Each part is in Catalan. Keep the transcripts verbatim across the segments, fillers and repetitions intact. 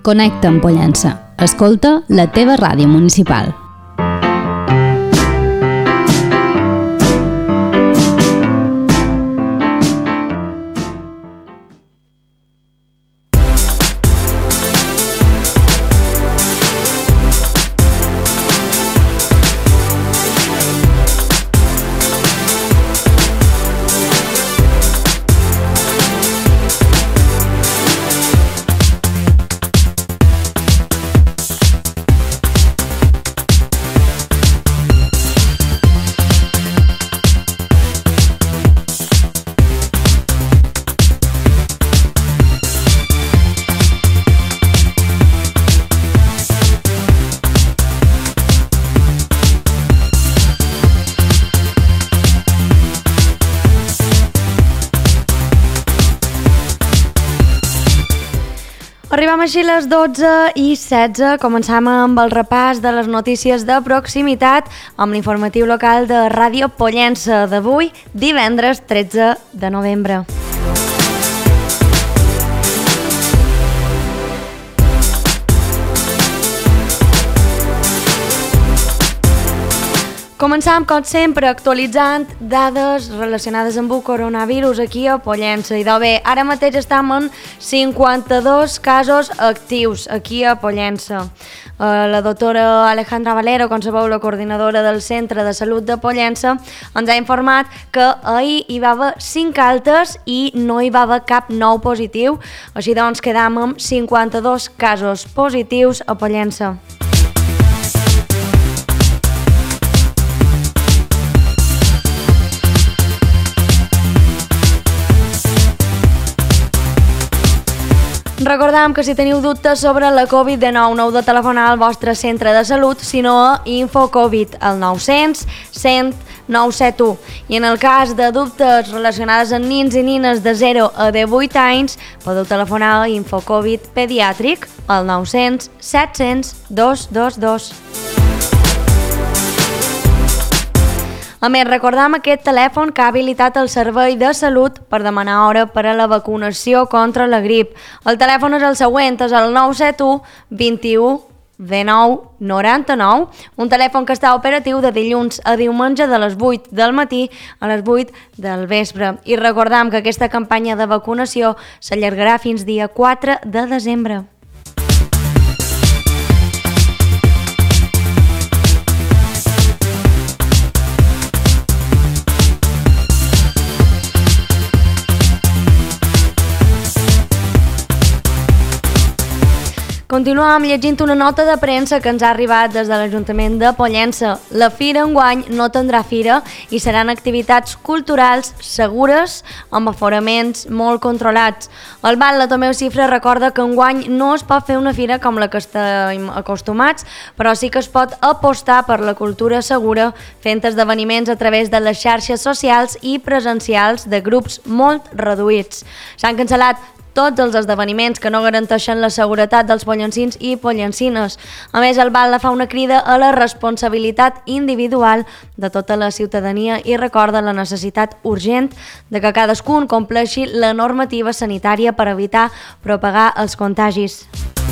Connecta amb Pollença. Escolta la teva ràdio municipal. Arribem així a les dotze i setze, començam amb el repàs de les notícies de proximitat amb l'informatiu local de Ràdio Pollença d'avui, divendres tretze de novembre. Començam, com sempre, actualitzant dades relacionades amb el coronavirus aquí a Pollença. I bé, ara mateix estem en cinquanta-dos casos actius aquí a Pollença. La doctora Alejandra Valero, com sabeu, la coordinadora del Centre de Salut de Pollença, ens ha informat que ahir hi va haver cinc altes i no hi va haver cap nou positiu. Així doncs, quedam amb cinquanta-dos casos positius a Pollença. Recordam que si teniu dubtes sobre la covid dinou no heu de telefonar al vostre centre de salut, sinó a InfoCovid, al nou cents cent nou set u. I en el cas de dubtes relacionades amb nins i nines de zero a divuit anys, podeu telefonar a InfoCovid Pediàtric al nou cents set cents dos dos dos. A més, recordam aquest telèfon que ha habilitat el Servei de Salut per demanar hora per a la vacunació contra la grip. El telèfon és el següent, és el nou set u vint u dinou noranta-nou, un telèfon que està operatiu de dilluns a diumenge de les vuit del matí a les vuit del vespre. I recordam que aquesta campanya de vacunació s'allargarà fins dia quatre de desembre. Continuem llegint una nota de premsa que ens ha arribat des de l'Ajuntament de Pollença. La fira enguany no tindrà fira i seran activitats culturals segures amb aforaments molt controlats. El Batlle Tomeu Cifra recorda que enguany no es pot fer una fira com la que estem acostumats, però sí que es pot apostar per la cultura segura fent esdeveniments a través de les xarxes socials i presencials de grups molt reduïts. S'han cancel·lat tots els esdeveniments que no garanteixen la seguretat dels pollencins i pollencines. A més, el Batlle fa una crida a la responsabilitat individual de tota la ciutadania i recorda la necessitat urgent de que cadascun compleixi la normativa sanitària per evitar propagar els contagis.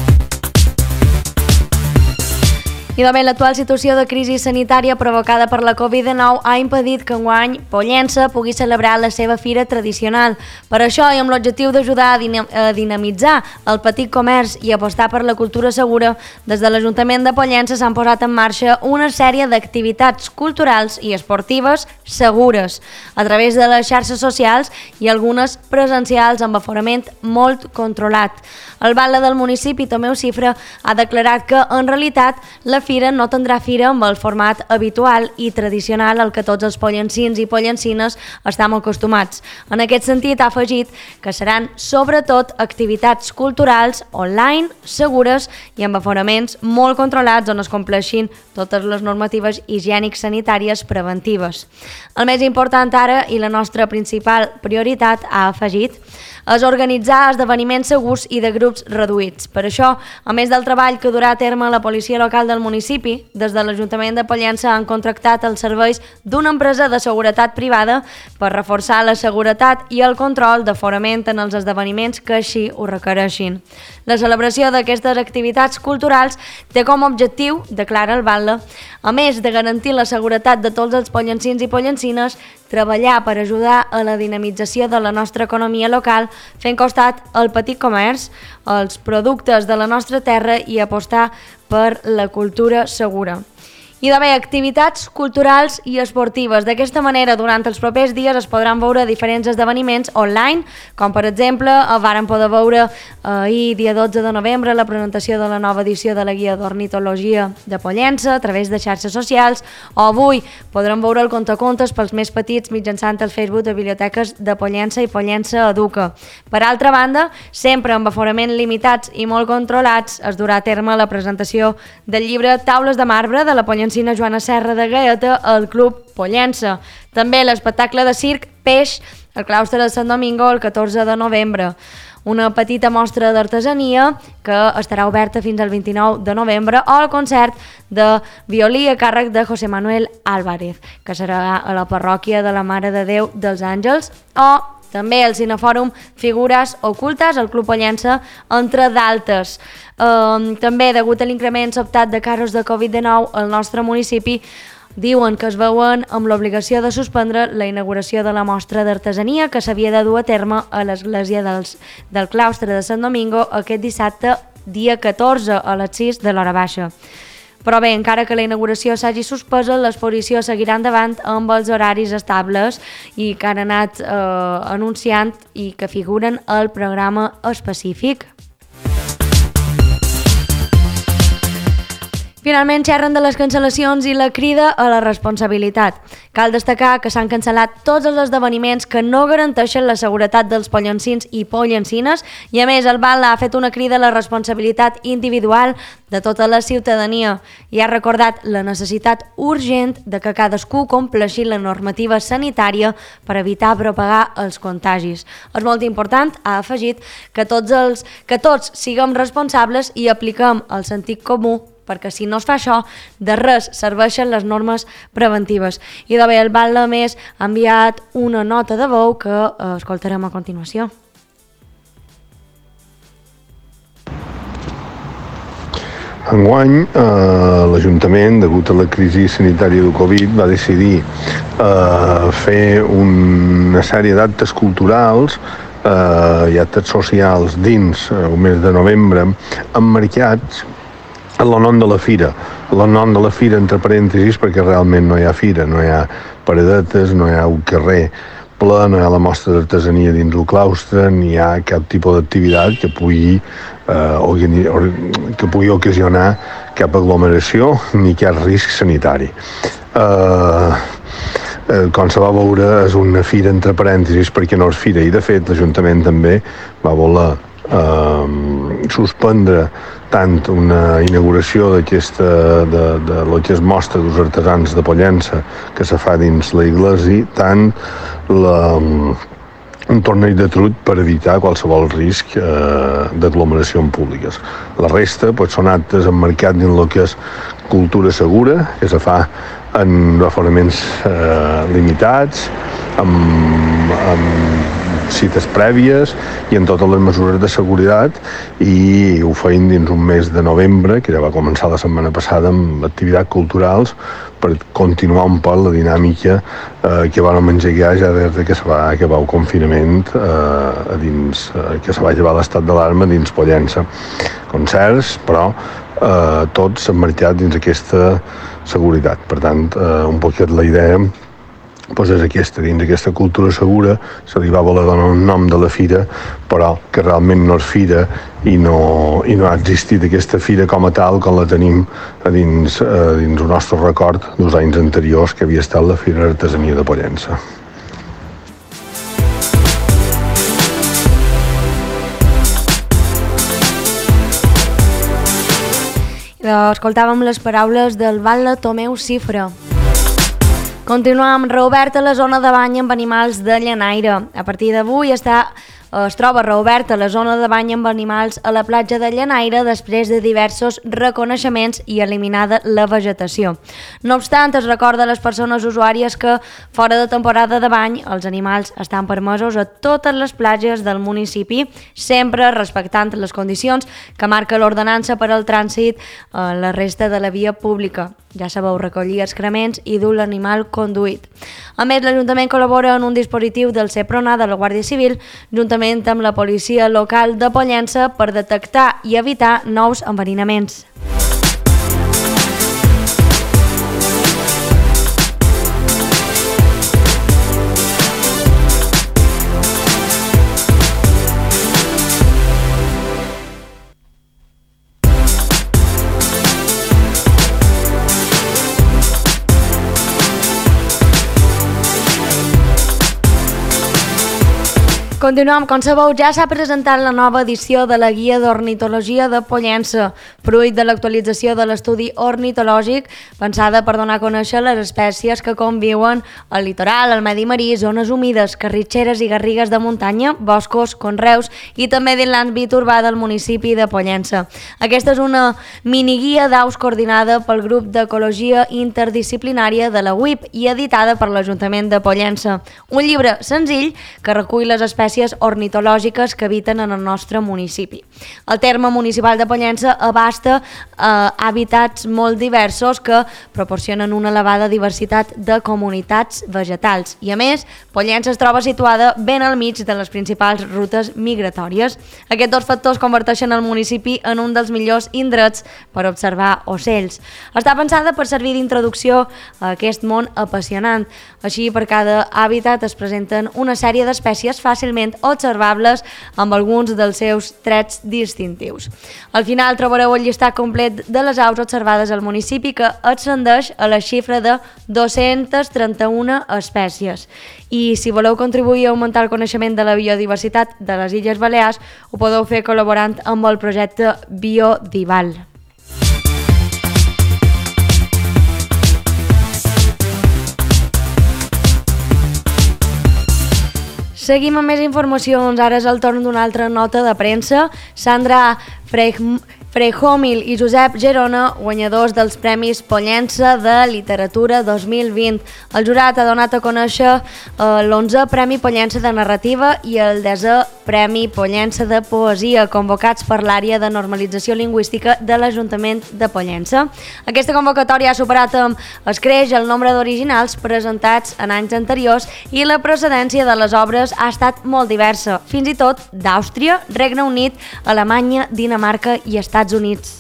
I de bé, l'actual situació de crisi sanitària provocada per la covid dinou ha impedit que enguany Pollença pugui celebrar la seva fira tradicional. Per això, i amb l'objectiu d'ajudar a dinamitzar el petit comerç i apostar per la cultura segura, des de l'Ajuntament de Pollença s'han posat en marxa una sèrie d'activitats culturals i esportives segures, a través de les xarxes socials i algunes presencials amb aforament molt controlat. El Batlle del municipi, Tomeu Cifra, ha declarat que, en realitat, la fira no tindrà fira amb el format habitual i tradicional al que tots els pollencins i pollencines estem acostumats. En aquest sentit, ha afegit que seran sobretot activitats culturals online, segures i amb aforaments molt controlats on es compleixin totes les normatives higiènics sanitàries preventives. El més important ara, i la nostra principal prioritat, ha afegit, és organitzar esdeveniments segurs i de grups reduïts. Per això, a més del treball que durà a terme la policia local del municipi, municipi, des de l'Ajuntament de Pollença, han contractat els serveis d'una empresa de seguretat privada per reforçar la seguretat i el control d'aforament en els esdeveniments que així ho requereixin. La celebració d'aquestes activitats culturals té com a objectiu, declara el batlle, a més de garantir la seguretat de tots els pollencins i pollencines, treballar per ajudar a la dinamització de la nostra economia local, fent costat al petit comerç, els productes de la nostra terra i apostar per la cultura segura. Hi ha d'haver activitats culturals i esportives. D'aquesta manera, durant els propers dies es podran veure diferents esdeveniments online, com per exemple, varen poder veure ahir, dia dotze de novembre, la presentació de la nova edició de la Guia d'Ornitologia de Pollença a través de xarxes socials, o avui podran veure el contacontes pels més petits mitjançant el Facebook de Biblioteques de Pollença i Pollença Educa. Per altra banda, sempre amb aforament limitats i molt controlats, es durà a terme la presentació del llibre Taules de marbre de la Pollença Joana Serra de Gaeta al Club Pollença. També l'espectacle de circ Peix al claustre de Sant Domingo el catorze de novembre. Una petita mostra d'artesania que estarà oberta fins al vint-i-nou de novembre, o el concert de violí a càrrec de José Manuel Álvarez, que serà a la parròquia de la Mare de Déu dels Àngels, o també el Cinefòrum Figures Ocultes al Club Pollença, entre d'altres. Um, també, degut a l'increment sobtat de casos de covid dinou al nostre municipi, diuen que es veuen amb l'obligació de suspendre la inauguració de la mostra d'artesania que s'havia de dur a terme a l'església dels, del claustre de Sant Domingo aquest dissabte, dia catorze, a les sis de l'hora baixa. Però bé, encara que la inauguració s'hagi suspesa, l'exposició seguirà endavant amb els horaris estables i que han anat eh, anunciant i que figuren al programa específic. Finalment xerren de les cancel·lacions i la crida a la responsabilitat. Cal destacar que s'han cancel·lat tots els esdeveniments que no garanteixen la seguretat dels pollencins i pollencines i, a més, el batlle ha fet una crida a la responsabilitat individual de tota la ciutadania i ha recordat la necessitat urgent de que cadascú compleixi la normativa sanitària per evitar propagar els contagis. És molt important, ha afegit, que tots, els, que tots siguem responsables i apliquem el sentit comú, perquè si no es fa això, de res serveixen les normes preventives. I de bé, el batlle a més ha enviat una nota de veu que eh, escoltarem a continuació. Enguany, eh, l'Ajuntament, degut a la crisi sanitària del Covid, va decidir eh, fer una sèrie d'actes culturals eh, i actes socials dins el mes de novembre, emmarcats en el nom de la fira. El nom de la fira, entre parèntesis, perquè realment no hi ha fira, no hi ha paradetes, no hi ha un carrer ple, no hi ha la mostra d'artesania dins el claustre, ni hi ha cap tipus d'activitat que pugui, eh, organi- or- que pugui ocasionar cap aglomeració ni cap risc sanitari. Eh, eh, com se va veure, és una fira entre parèntesis perquè no és fira, i de fet l'Ajuntament també va voler eh, suspendre tant una inauguració d'aquesta, de, de lo que es mostra dels artesans de Pollença que se fa dins la iglesia, tant la, un torneig de trut per evitar qualsevol risc eh, d'aglomeracions públiques. La resta pues, són actes emmarcats dins el que és cultura segura, que se fa en aforaments eh, limitats, amb, amb cites prèvies i en totes les mesures de seguretat, i ho feim dins un mes de novembre, que ja va començar la setmana passada amb activitats culturals, per continuar un poc la dinàmica eh, que vam engegar ja des de que se va acabar el confinament, eh, a dins, eh, que se va llevar l'estat d'alarma dins Pollença. Concerts, però eh, tots emmarcats dins aquesta seguretat. Per tant, eh, un poquet la idea pues és aquesta, dins d'aquesta cultura segura se li va voler donar un nom de la fira, però que realment no és fira i no, i no ha existit aquesta fira com a tal com la tenim a dins, a dins el nostre record dels anys anteriors, que havia estat la Fira d'Artesania de Pollença. Escoltàvem les paraules del batlle Tomeu Cifra. Continuem, reoberta la zona de bany amb animals de llenaire. A partir d'avui està es troba reoberta la zona de bany amb animals a la platja de Llanaire després de diversos reconeixements i eliminada la vegetació. No obstant, es recorda a les persones usuàries que, fora de temporada de bany, els animals estan permesos a totes les platges del municipi, sempre respectant les condicions que marca l'ordenança per al trànsit a la resta de la via pública. Ja sabeu, recollir excrements i dur l'animal conduït. A més, l'Ajuntament col·labora en un dispositiu del Seprona de la Guàrdia Civil, juntament amb la policia local de Pollença, per detectar i evitar nous enverinaments. Continuem, com sabeu, ja s'ha presentat la nova edició de la Guia d'Ornitologia de Pollença, fruit de l'actualització de l'estudi ornitològic pensada per donar a conèixer les espècies que conviuen al litoral, al medi marí, zones humides, carritxeres i garrigues de muntanya, boscos, conreus i també dins l'àmbit urbà del municipi de Pollença. Aquesta és una miniguia d'aus coordinada pel grup d'ecologia interdisciplinària de la U I P i editada per l'Ajuntament de Pollença. Un llibre senzill que recull les espècies ornitològiques que habiten en el nostre municipi. El terme municipal de Pollença abasta eh, hàbitats molt diversos que proporcionen una elevada diversitat de comunitats vegetals i, a més, Pollença es troba situada ben al mig de les principals rutes migratòries. Aquests dos factors converteixen el municipi en un dels millors indrets per observar ocells. Està pensada per servir d'introducció a aquest món apassionant. Així, per cada hàbitat es presenten una sèrie d'espècies fàcilment observables amb alguns dels seus trets distintius. Al final trobareu el llistat complet de les aus observades al municipi, que ascendeix a la xifra de dos-centes trenta-una espècies. I si voleu contribuir a augmentar el coneixement de la biodiversitat de les Illes Balears, ho podeu fer col·laborant amb el projecte Biodival. Seguim amb més informacions. Ara és el torn d'una altra nota de premsa. Sandra Frejomil i Josep Gerona, guanyadors dels Premis Pollença de Literatura dos mil vint. El jurat ha donat a conèixer eh, l'onzè Premi Pollença de Narrativa i el desè Premi Pollença de Poesia, convocats per l'àrea de normalització lingüística de l'Ajuntament de Pollença. Aquesta convocatòria ha superat amb escreix el nombre d'originals presentats en anys anteriors i la procedència de les obres ha estat molt diversa, fins i tot d'Àustria, Regne Unit, Alemanya, Dinamarca i Estats Units.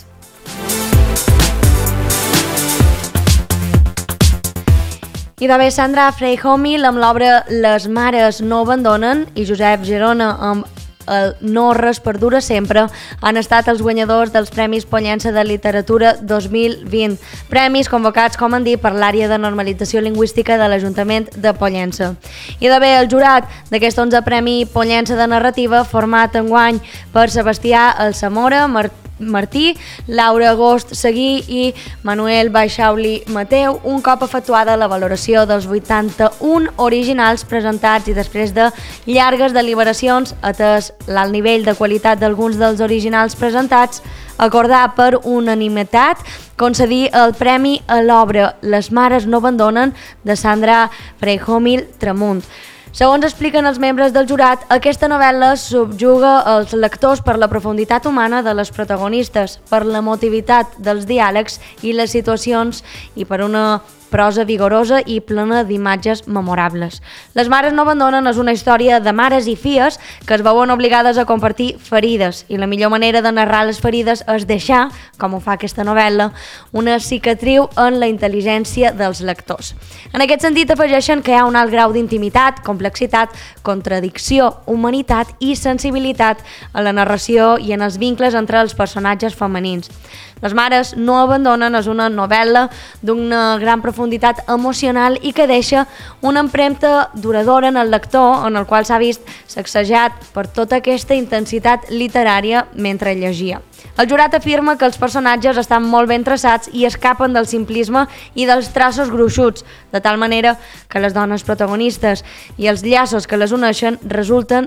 I de bé, Sandra Frejomil amb l'obra Les mares no abandonen i Josep Gerona amb el No res perdura sempre han estat els guanyadors dels Premis Pollença de Literatura dos mil vint, premis convocats, com han dit, per l'àrea de normalització lingüística de l'Ajuntament de Pollença. I de bé, el jurat d'aquest onzè Premi Pollença de Narrativa, format enguany per Sebastià Alsamora, Martí Martí, Laura Agost Seguí i Manuel Baixauli Mateu, un cop efectuada la valoració dels vuitanta-un originals presentats i després de llargues deliberacions, atès l'alt nivell de qualitat d'alguns dels originals presentats, acordar per unanimitat concedir el premi a l'obra Les mares no abandonen de Sandra Frejomil Tramunt. Segons expliquen els membres del jurat, aquesta novel·la subjuga els lectors per la profunditat humana de les protagonistes, per l'emotivitat dels diàlegs i les situacions i per una prosa vigorosa i plena d'imatges memorables. Les mares no abandonen és una història de mares i filles que es veuen obligades a compartir ferides i la millor manera de narrar les ferides és deixar, com ho fa aquesta novel·la, una cicatriu en la intel·ligència dels lectors. En aquest sentit afegeixen que hi ha un alt grau d'intimitat, complexitat, contradicció, humanitat i sensibilitat a la narració i en els vincles entre els personatges femenins. Les mares no abandonen és una novel·la d'una gran profunditat emocional i que deixa una empremta duradora en el lector, en el qual s'ha vist sacsejat per tota aquesta intensitat literària mentre llegia. El jurat afirma que els personatges estan molt ben traçats i escapen del simplisme i dels traços gruixuts, de tal manera que les dones protagonistes i els llaços que les uneixen resulten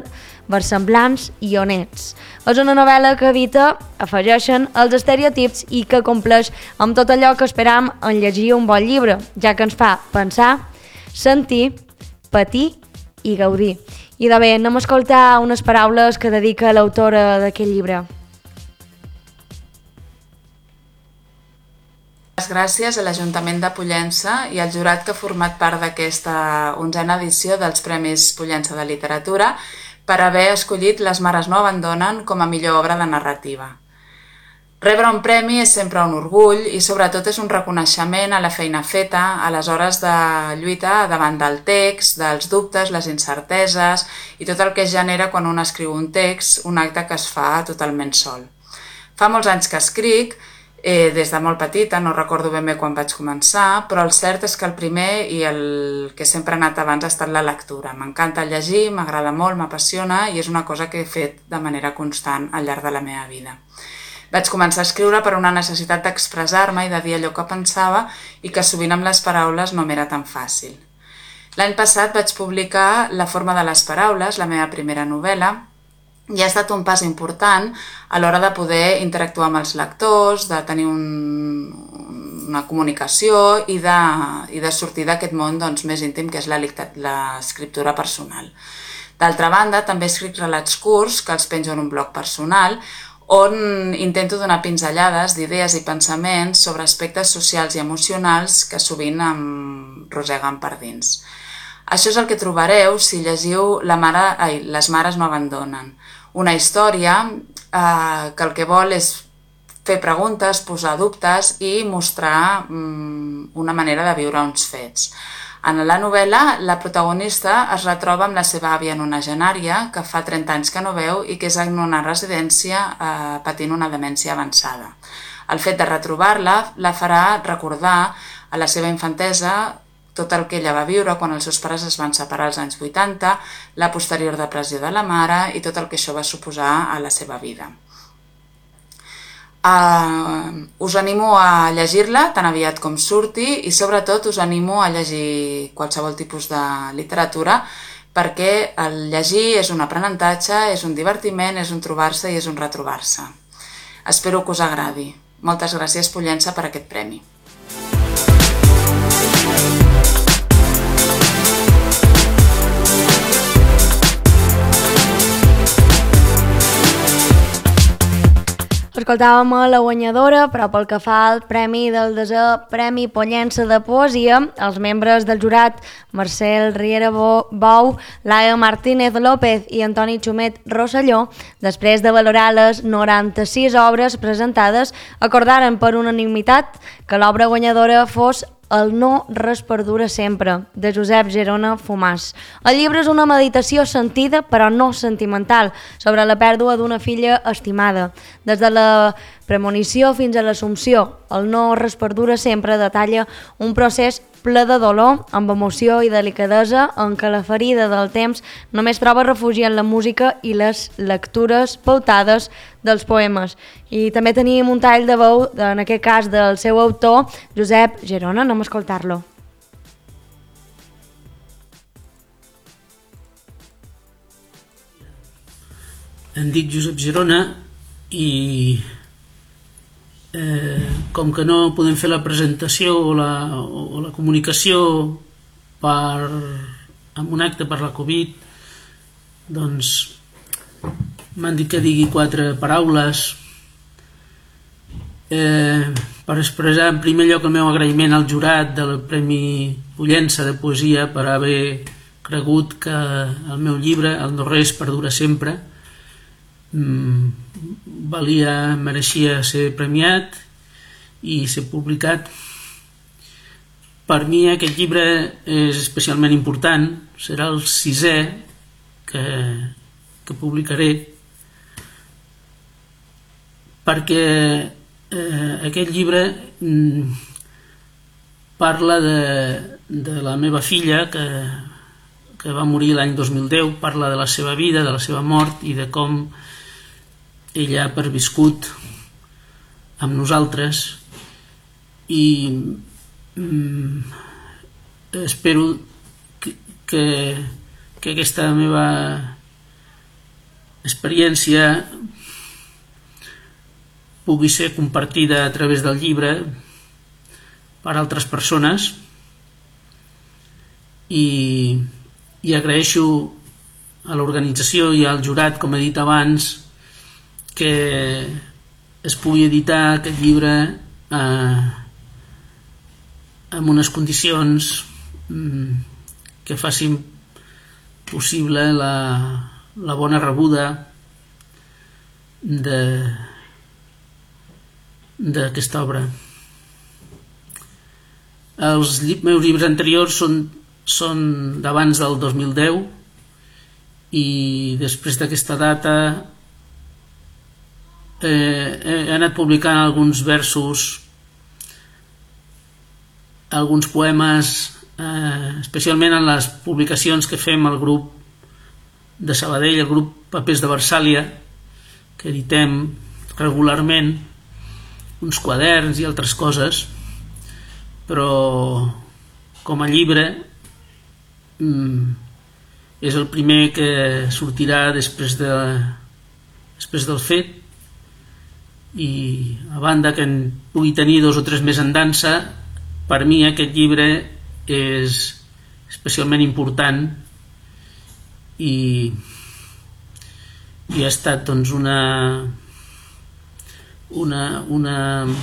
versemblants i honets. És una novel·la que evita, afegeixen, els estereotips i que compleix amb tot allò que esperam en llegir un bon llibre, ja que ens fa pensar, sentir, patir i gaudir. I de bé, anem a escoltar unes paraules que dedica l'autora d'aquest llibre. Gràcies a l'Ajuntament de Pollença i al jurat que ha format part d'aquesta onzena edició dels Premis Pollença de Literatura per haver escollit Les mares no abandonen com a millor obra de narrativa. Rebre un premi és sempre un orgull i sobretot és un reconeixement a la feina feta, a les hores de lluita davant del text, dels dubtes, les incerteses i tot el que es genera quan un escriu un text, un acte que es fa totalment sol. Fa molts anys que escric, Eh, des de molt petita, no recordo ben bé quan vaig començar, però el cert és que el primer i el que sempre he anat abans ha estat la lectura. M'encanta llegir, m'agrada molt, m'apassiona i és una cosa que he fet de manera constant al llarg de la meva vida. Vaig començar a escriure per una necessitat d'expressar-me i de dir allò que pensava i que sovint amb les paraules no m'era tan fàcil. L'any passat vaig publicar La forma de les paraules, la meva primera novel·la, i ha estat un pas important a l'hora de poder interactuar amb els lectors, de tenir un, una comunicació i de, i de sortir d'aquest món doncs, més íntim que és l'escriptura personal. D'altra banda, també escric relats curts que els penjo en un blog personal on intento donar pinzellades d'idees i pensaments sobre aspectes socials i emocionals que sovint em roseguen per dins. Això és el que trobareu si llegiu La mare, ai, Les mares no abandonen. Una història eh, que el que vol és fer preguntes, posar dubtes i mostrar mm, una manera de viure uns fets. En la novel·la, la protagonista es retroba amb la seva àvia nonagenària, que fa trenta anys que no veu i que és en una residència eh, patint una demència avançada. El fet de retrobar-la la farà recordar a la seva infantesa tot el que ella va viure quan els seus pares es van separar als anys vuitanta, la posterior depressió de la mare i tot el que això va suposar a la seva vida. Uh, us animo a llegir-la tan aviat com surti i sobretot us animo a llegir qualsevol tipus de literatura perquè el llegir és un aprenentatge, és un divertiment, és un trobar-se i és un retrobar-se. Espero que us agradi. Moltes gràcies, Pollença, per aquest premi. Escoltàvem a la guanyadora, però pel que fa al premi del desè Premi Pollença de Poesia, els membres del jurat Marcel Riera Bou, Laia Martínez López i Antoni Xumet Rosselló, després de valorar les noranta-sis obres presentades, acordaren per unanimitat que l'obra guanyadora fos El no res perdura sempre, de Josep Gerona Fumàs. El llibre és una meditació sentida, però no sentimental, sobre la pèrdua d'una filla estimada. Des de la premonició fins a l'assumpció, El no res perdura sempre detalla un procés ple de dolor, amb emoció i delicadesa, en què la ferida del temps només troba refugi en la música i les lectures pautades dels poemes. I també tenim un tall de veu, en aquest cas del seu autor, Josep Gerona. Anem a escoltar-lo. Em dic Josep Gerona i eh, com que no podem fer la presentació o la, o la comunicació per, en un acte per la Covid, doncs m'han dit que digui quatre paraules eh, per expressar en primer lloc el meu agraïment al jurat del Premi Pollença de Poesia per haver cregut que el meu llibre, El no res perdura sempre, valia, mereixia ser premiat i ser publicat. Per mi aquest llibre és especialment important, serà el sisè que, que publicaré, perquè eh, aquest llibre mm, parla de, de la meva filla que, que va morir l'any dos mil deu, parla de la seva vida, de la seva mort i de com ella ha perviscut amb nosaltres i mm, espero que, que, que aquesta meva experiència pugui ser compartida a través del llibre per altres persones, i, i agraeixo a l'organització i al jurat, com he dit abans, que es pugui editar aquest llibre eh, amb unes condicions mm, que facin possible la, la bona rebuda de d'aquesta obra. Els lli- meus llibres anteriors són, són d'abans del dos mil deu, i després d'aquesta data eh, he anat publicant alguns versos, alguns poemes, eh, especialment en les publicacions que fem al grup de Sabadell, el grup Papers de Versàlia, que editem regularment, uns quaderns i altres coses, però com a llibre mm, és el primer que sortirà després, de, després del fet, i a banda que en pugui tenir dos o tres més en dansa, per mi aquest llibre és especialment important, i, i ha estat doncs una una, una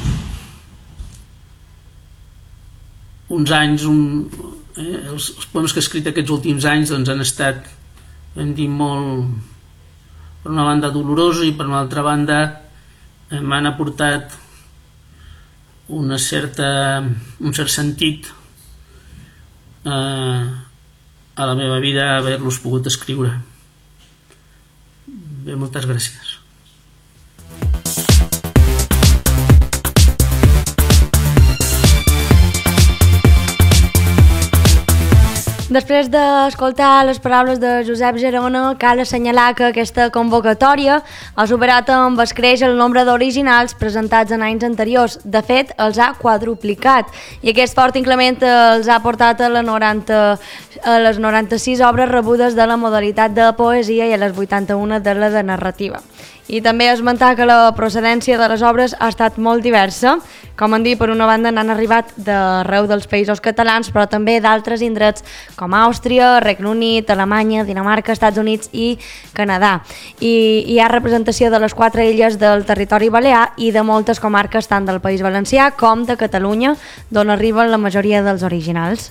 uns anys un, eh, els, els poemes que he escrit aquests últims anys doncs han estat, hem dit, molt, per una banda dolorosos, i per una altra banda eh, m'han aportat una certa, un cert sentit eh, a la meva vida haver-los pogut escriure. Bé, moltes gràcies. Després d'escoltar les paraules de Josep Gerona, cal assenyalar que aquesta convocatòria ha superat amb escreix el nombre d'originals presentats en anys anteriors. De fet, els ha quadruplicat, i aquest fort increment els ha portat a, la noranta, a les noranta-sis obres rebudes de la modalitat de poesia i a les vuitanta-una de la de narrativa. I també esmentar que la procedència de les obres ha estat molt diversa. Com han dit, per una banda n'han arribat d'arreu dels països catalans, però també d'altres indrets com Àustria, Regne Unit, Alemanya, Dinamarca, Estats Units i Canadà. I hi ha representació de les quatre illes del territori balear i de moltes comarques tant del País Valencià com de Catalunya, d'on arriben la majoria dels originals.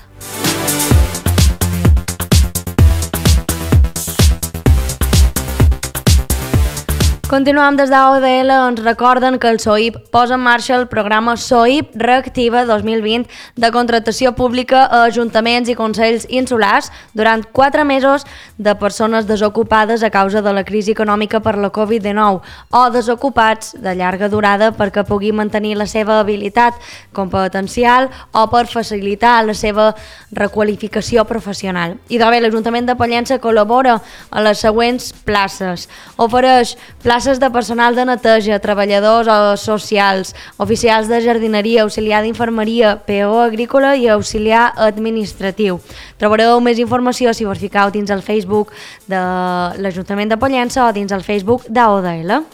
Continuem des d'A O D L, ens recorden que el S O I P posa en marxa el programa S O I P Reactiva dos mil vint de contractació pública a ajuntaments i consells insulars durant quatre mesos de persones desocupades a causa de la crisi econòmica per la covid dinou o desocupats de llarga durada perquè pugui mantenir la seva habilitat competencial o per facilitar la seva requalificació professional. I de bé, l'Ajuntament de Pollença col·labora a les següents places. Ofereix places de personal de neteja, treballadors socials, oficials de jardineria, auxiliar d'infermeria, P O agrícola i auxiliar administratiu. Trobareu més informació si us fiqueu dins el Facebook de l'Ajuntament de Pollença o dins el Facebook d'A O D L.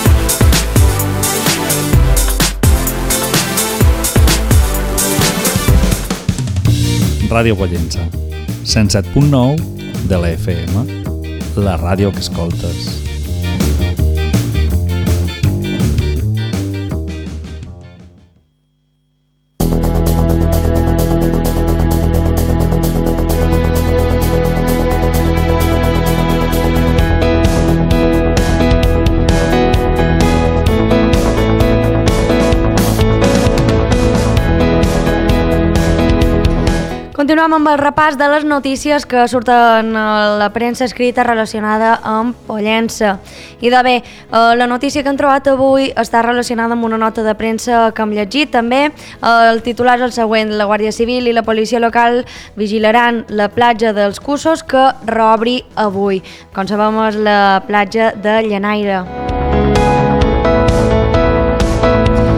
Ràdio Pollença, cent set punt nou de la F M, la ràdio que escoltes. Continuem amb el repàs de les notícies que surten a la premsa escrita relacionada amb Pollença. I de bé, la notícia que hem trobat avui està relacionada amb una nota de premsa que hem llegit també. El titular és el següent: la Guàrdia Civil i la policia local vigilaran la platja dels Cussos que reobri avui. Com sabem, és la platja de Llenaire. I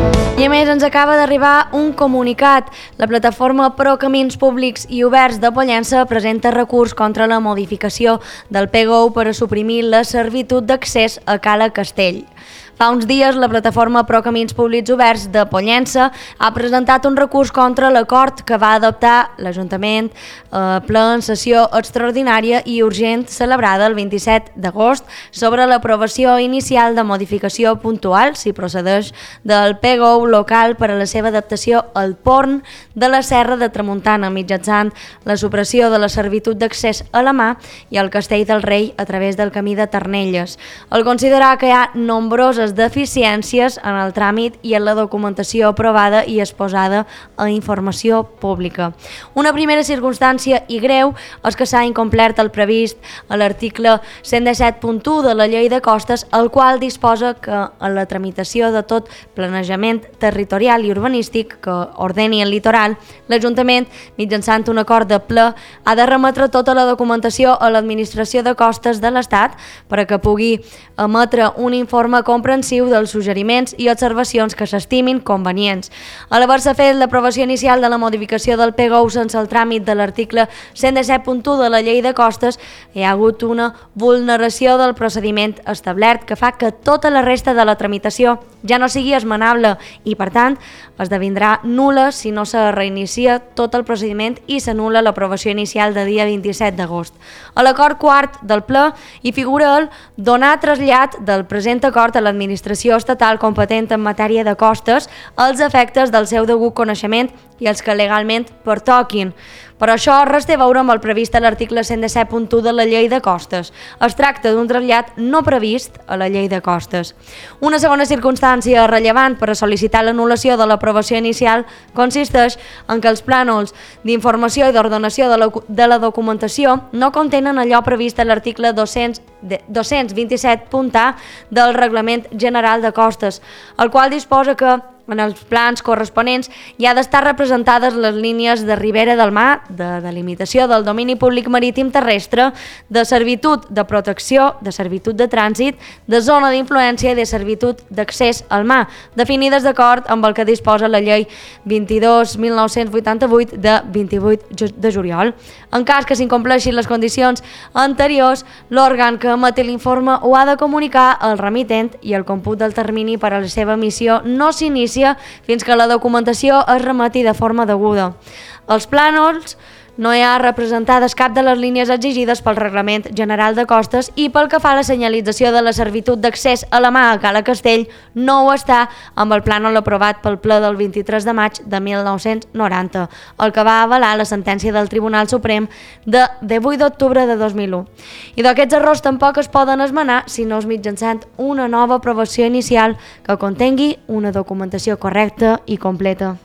I a més ens acaba d'arribar un comunicat. La plataforma Pro Camins Públics i Oberts de Pollença presenta recurs contra la modificació del P G O per a suprimir la servitud d'accés a Cala Castell. Fa uns dies, la plataforma Pro Camins Públics Oberts de Pollença ha presentat un recurs contra l'acord que va adoptar l'Ajuntament a ple en sessió extraordinària i urgent celebrada el vint-i-set d'agost sobre l'aprovació inicial de modificació puntual, si procedeix, del P G O local per a la seva adaptació al Porn de la Serra de Tramuntana mitjançant la supressió de la servitud d'accés a la mà i al Castell del Rei a través del camí de Ternelles. Al considerar que hi ha nombroses deficiències en el tràmit i en la documentació aprovada i exposada a informació pública. Una primera circumstància i greu és que s'ha incomplert el previst a l'article cent disset punt u de la Llei de Costes, el qual disposa que en la tramitació de tot planejament territorial i urbanístic que ordeni el litoral, l'Ajuntament, mitjançant un acord de ple, ha de remetre tota la documentació a l'Administració de Costes de l'Estat per a que pugui emetre un informe comprensiu dels suggeriments i observacions que s'estimin convenients. A l'haver-se fet l'aprovació inicial de la modificació del P G O sense el tràmit de l'article cent disset punt u de la Llei de Costes, hi ha hagut una vulneració del procediment establert que fa que tota la resta de la tramitació ja no sigui esmenable i, per tant, esdevindrà nul·la si no se reinicia tot el procediment i s'anul·la l'aprovació inicial de dia vint-i-set d'agost. A l'acord quart del ple hi figura el donar trasllat del present acord a l'administració estatal competent en matèria de costes als efectes del seu degut coneixement i els que legalment pertoquin. Per això res té a veure amb el previst a l'article cent disset punt u de la Llei de Costes. Es tracta d'un trasllat no previst a la Llei de Costes. Una segona circumstància rellevant per a sol·licitar l'anul·lació de l'aprovació inicial consisteix en que els plànols d'informació i d'ordenació de, la, de la documentació no contenen allò previst a l'article dos-cents vint-i-set punt a del Reglament General de Costes, el qual disposa que en els plans corresponents hi ha d'estar representades les línies de ribera del mar, de delimitació del domini públic marítim terrestre, de servitud de protecció, de servitud de trànsit, de zona d'influència i de servitud d'accés al mar, definides d'acord amb el que disposa la Llei vint-i-dos mil nou-cents vuitanta-vuit de vint-i-vuit de juliol. En cas que s'incompleixin les condicions anteriors, l'òrgan que emeti l'informe ho ha de comunicar al remitent i el comput del termini per a la seva emissió no s'inicia fins que la documentació es remeti de forma deguda. Els plànols no hi ha representades cap de les línies exigides pel Reglament General de Costes i pel que fa a la senyalització de la servitud d'accés a la mà a Cala Castell no ho està amb el plànol aprovat pel ple del vint-i-tres de maig de mil nou-cents noranta, el que va avalar la sentència del Tribunal Suprem de divuit d'octubre de dos mil u. I d'aquests errors tampoc es poden esmenar si no és mitjançant una nova aprovació inicial que contengui una documentació correcta i completa.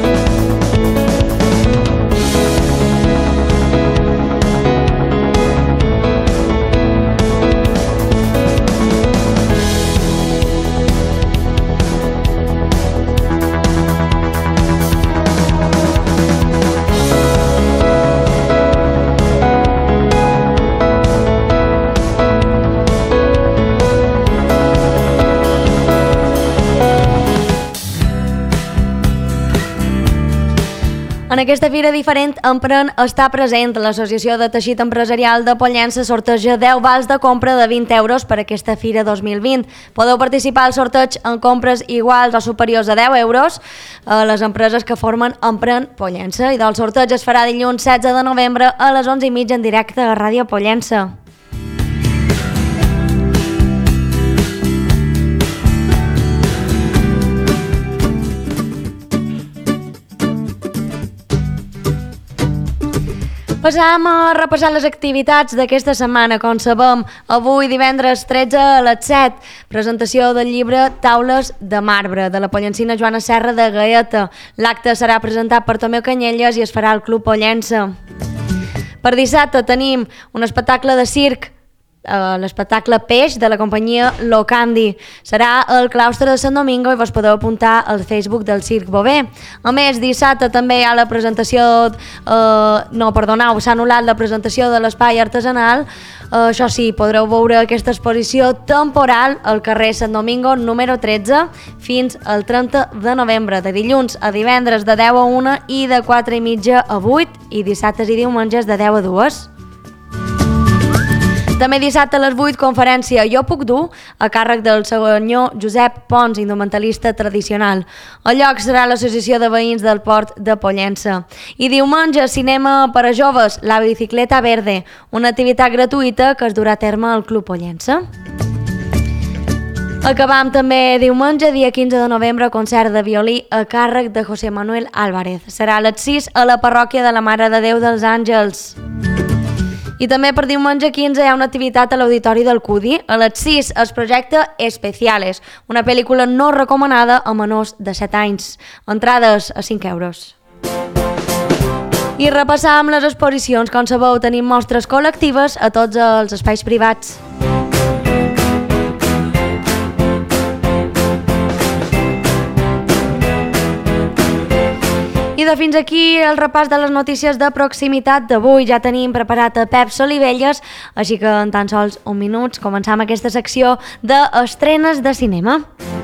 En aquesta fira diferent Emprèn està present. L'Associació de Teixit Empresarial de Pollença sorteja deu vals de compra de vint euros per aquesta fira dos mil vint. Podeu participar al sorteig en compres iguals o superiors a deu euros a les empreses que formen Emprèn Pollença. I del sorteig es farà dilluns setze de novembre a les onze i mitja en directe a Ràdio Pollença. Passam a repassar les activitats d'aquesta setmana. Com sabem, avui divendres tretze a les set, presentació del llibre Taules de marbre, de la pollencina Joana Serra de Gaeta. L'acte serà presentat per Tomeu Canyelles i es farà al Club Pollença. Per dissabte tenim un espectacle de circ l'espectacle Peix de la companyia Locandi. Serà al claustre de Sant Domingo i vos podeu apuntar al Facebook del Circ Bové. A més, dissabte també hi ha la presentació, eh, no, perdoneu, s'ha anul·lat la presentació de l'espai artesanal. Eh, això sí, podreu veure aquesta exposició temporal al carrer Sant Domingo número tretze fins al trenta de novembre, de dilluns a divendres de deu a una i de quatre i mitja a vuit, i dissabtes i diumenges de deu a dues. També dissabte a les vuit, conferència Jo puc dur, a càrrec del senyor Josep Pons, indumentalista tradicional. El lloc serà l'Associació de Veïns del Port de Pollença. I diumenge, cinema per a joves, La Bicicleta Verde, una activitat gratuïta que es durà a terme al Club Pollença. Acabam també diumenge, dia quinze de novembre, concert de violí a càrrec de José Manuel Álvarez. Serà a les sis a la parròquia de la Mare de Déu dels Àngels. I també per diumenge quinze hi ha una activitat a l'Auditori del Cudi. A les sis es projecta Especiales, una pel·lícula no recomanada a menors de set anys. Entrades a cinc euros. I repassam les exposicions. Com sabeu, tenim mostres col·lectives a tots els espais privats. I de fins aquí el repàs de les notícies de proximitat d'avui. Ja tenim preparat a Pep Solivelles, així que en tan sols un minut començam aquesta secció d'estrenes de cinema.